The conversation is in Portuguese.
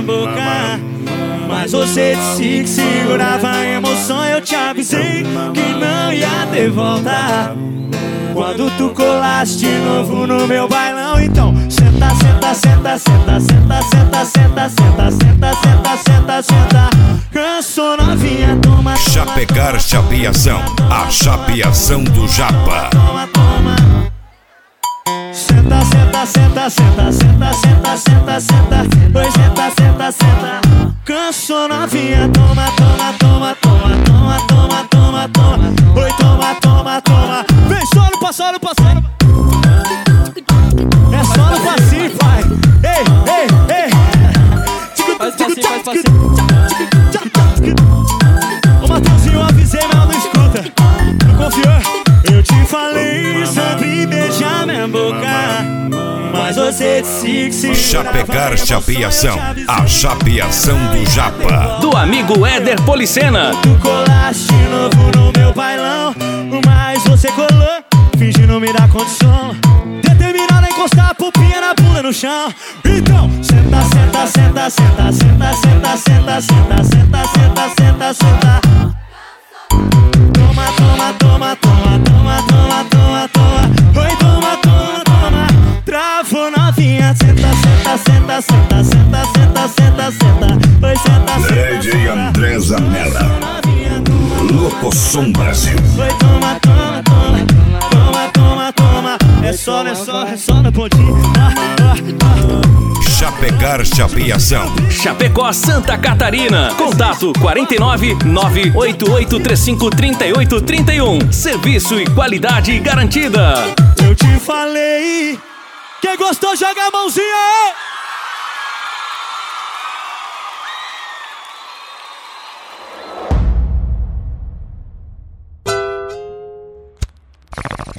minha boca. Mas você disse que segurava a emoção. Eu te avisei que não ia ter volta quando tu colaste de novo no meu bailão. Então senta, senta, senta, senta, senta, senta, senta, senta, senta, senta, senta, senta. Cansou novinha, toma. Chapecar Chapeação, a chapeação do Japa. Toma, toma. Senta, senta, senta, senta, senta, senta, senta, senta. Oi, senta, senta, senta. Cansou novinha, toma, toma, toma, toma, toma, toma, toma, toma. Oi, toma, toma, toma. Vem solo, passando, passando. É só no passinho, pai. Ei, ei, ei. Faz passinho, faz passinho. Ô Mateuzinho, eu avisei, mas não escuta. Não confiou? Eu te falei sobre beijar minha boca, mas você disse que se Chapecar Chapeação, a chapeação do Japa. Do amigo Éder Policena. tu colaste de novo no meu bailão, mas você colou, fingindo me dar condição, determinada a encostar a pupinha na bunda no chão. Então, senta, senta, senta, senta, senta, senta, senta, senta, senta, senta, senta, senta. Toma, toma, toma, toma, toma, toma, toma, toma. Oi, toma, toma, toma. Travou novinha, senta, senta, senta, senta, senta, senta, senta, senta. Oi, senta, senta, DJ senta. André Zanella, Louco Som Brasil. Oi, toma, toma, toma, toma, toma, toma. É só, é só, é só no pontinho. Chapecar Chapeação, Chapecó, Santa Catarina. Contato 49 98835 3831. Serviço e qualidade garantida. Eu te falei. Quem gostou, joga a mãozinha aí.